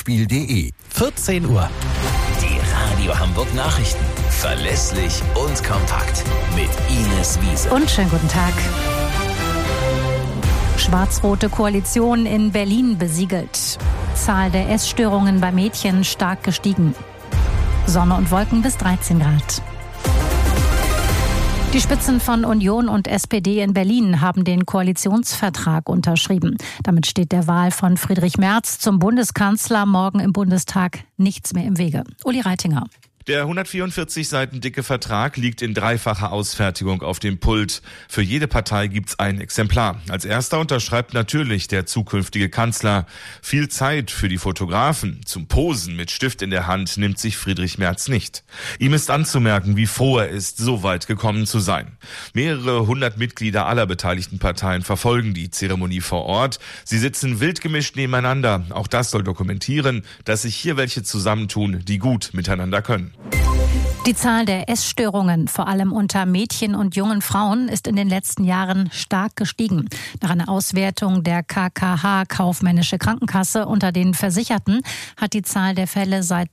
Beispiel.de. 14 Uhr. Die Radio Hamburg Nachrichten. Verlässlich und kompakt. Mit Ines Wiese. Und schönen guten Tag. Schwarz-rote Koalition in Berlin besiegelt. Zahl der Essstörungen bei Mädchen stark gestiegen. Sonne und Wolken bis 13 Grad. Die Spitzen von Union und SPD in Berlin haben den Koalitionsvertrag unterschrieben. Damit steht der Wahl von Friedrich Merz zum Bundeskanzler morgen im Bundestag nichts mehr im Wege. Uli Reitinger. Der 144 Seiten dicke Vertrag liegt in dreifacher Ausfertigung auf dem Pult. Für jede Partei gibt's ein Exemplar. Als erster unterschreibt natürlich der zukünftige Kanzler. Viel Zeit für die Fotografen zum Posen mit Stift in der Hand nimmt sich Friedrich Merz nicht. Ihm ist anzumerken, wie froh er ist, so weit gekommen zu sein. Mehrere hundert Mitglieder aller beteiligten Parteien verfolgen die Zeremonie vor Ort. Sie sitzen wild gemischt nebeneinander. Auch das soll dokumentieren, dass sich hier welche zusammentun, die gut miteinander können. Die Zahl der Essstörungen, vor allem unter Mädchen und jungen Frauen, ist in den letzten Jahren stark gestiegen. Nach einer Auswertung der KKH, Kaufmännische Krankenkasse, unter den Versicherten hat die Zahl der Fälle seit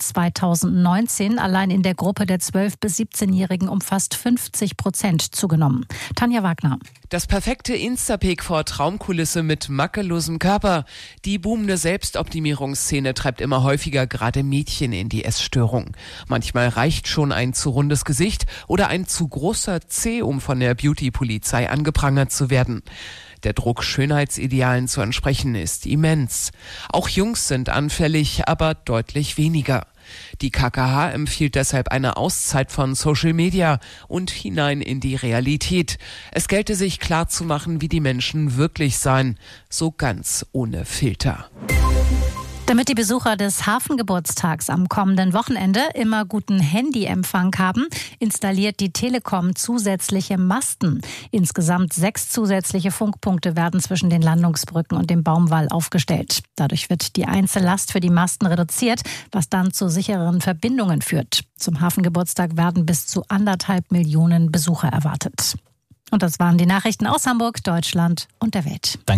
2019 allein in der Gruppe der 12- bis 17-Jährigen um fast 50% zugenommen. Tanja Wagner. Das perfekte Instapic vor Traumkulisse mit makellosem Körper. Die boomende Selbstoptimierungsszene treibt immer häufiger gerade Mädchen in die Essstörung. Manchmal reicht schon ein zu rundes Gesicht oder ein zu großer Zeh, um von der Beauty-Polizei angeprangert zu werden. Der Druck, Schönheitsidealen zu entsprechen, ist immens. Auch Jungs sind anfällig, aber deutlich weniger. Die KKH empfiehlt deshalb eine Auszeit von Social Media und hinein in die Realität. Es gelte sich klarzumachen, wie die Menschen wirklich seien, so ganz ohne Filter. Damit die Besucher des Hafengeburtstags am kommenden Wochenende immer guten Handyempfang haben, installiert die Telekom zusätzliche Masten. Insgesamt 6 zusätzliche Funkpunkte werden zwischen den Landungsbrücken und dem Baumwall aufgestellt. Dadurch wird die Einzellast für die Masten reduziert, was dann zu sichereren Verbindungen führt. Zum Hafengeburtstag werden bis zu 1,5 Millionen Besucher erwartet. Und das waren die Nachrichten aus Hamburg, Deutschland und der Welt.